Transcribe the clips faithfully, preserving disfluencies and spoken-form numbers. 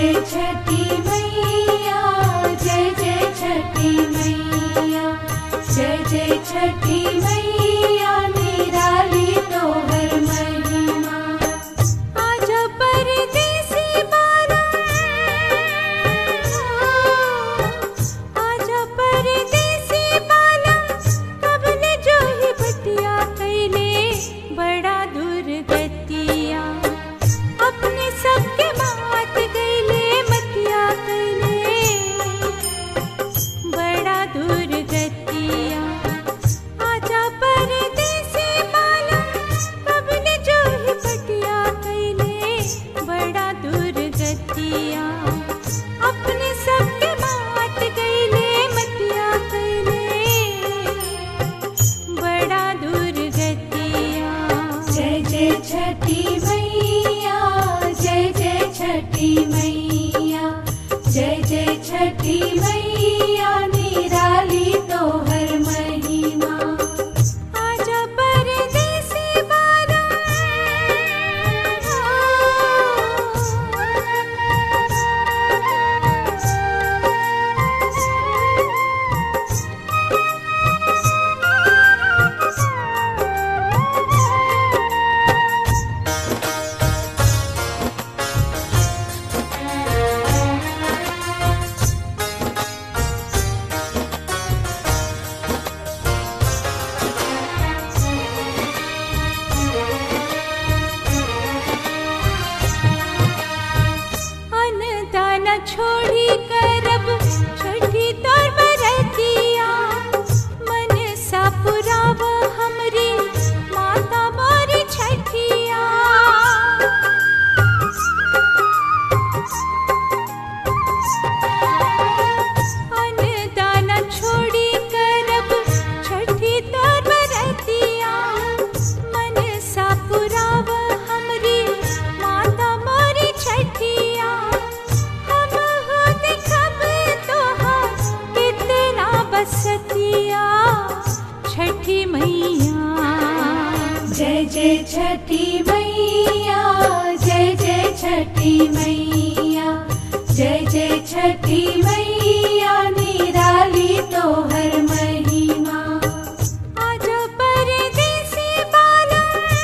जय छठी मैया, जय जय छठी मैया, जय जय छठी मैया, निराली तोहर महिमा। आजा परदेसी बाला, आजा परदेसी बाला, कब ने जो ही बटिया कैले बड़ा दुर्गतिया। अपने सबके मात गईले मतिया कैले बड़ा दुर्गतिया। आजा परदेसी बाला, कब ने जो ही बटिया कैले बड़ा दुर्गतिया। अपने सबके मात गईले मतिया कैले बड़ा दुर्गतिया। जय जय छठी मैया, जय जय छठी मैया, जय जय छठी मैया, निराली तोहर महिमा। आजा परदेसी बाला, अन्नदान छोड़ी करब छठी तोर बरतिया। मन सा पुराव हमरी माता मोरी छठिया। अन्नदान छोड़ी करब छठी तोर बरतिया। मन सा पुराव हमरी माता मोरी छठिया। हम हो देखब तोहार कितना बसतिया छठी मैया। जय जय छठी मैया, जय जय छठी मैया, जय जय छठी मैया, निराली तोहर महिमा। आजा परदेसी बाला,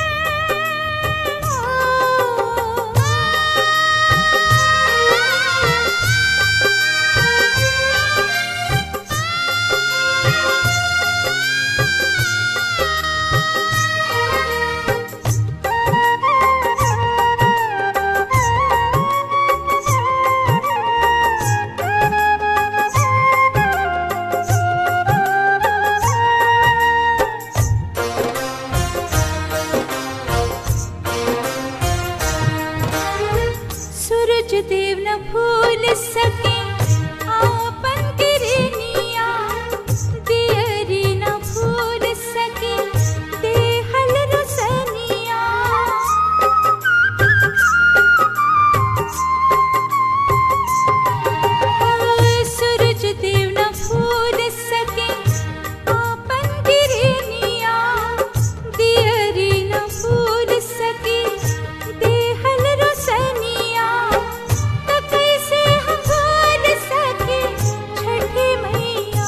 सूरज देव न भूल सके आपन किरनिया। दियरी न भूल सके देहल रोशनिया। सूरज देव न भूल सके आपन किरनिया। दियरी न भूल सके देहल रोशनिया। तो कैसे हम भूल सके छठी मैया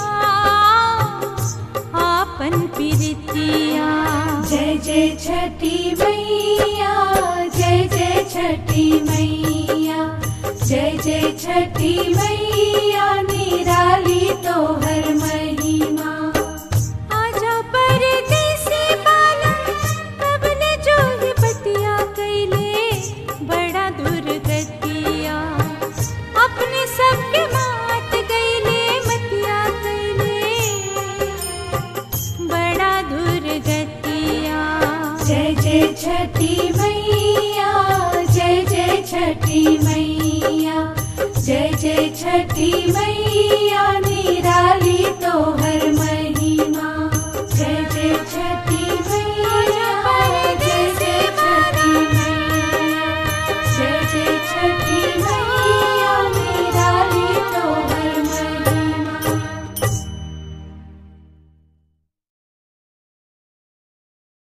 आपन प्रीतिया। जय जय छठी मैया, जय जय छठी मैया, जय जय छठी मैया, निराली तोहर महिमा। आजा परदेसी बाला, कब ने जो ही बटिया कैले बड़ा दुर्गतिया। अपने सबके मात गईले मतिया कैले बड़ा दुर्गतिया। जय जय छठी मैया, जय जय छठी मैया, जय जय छठी मैया,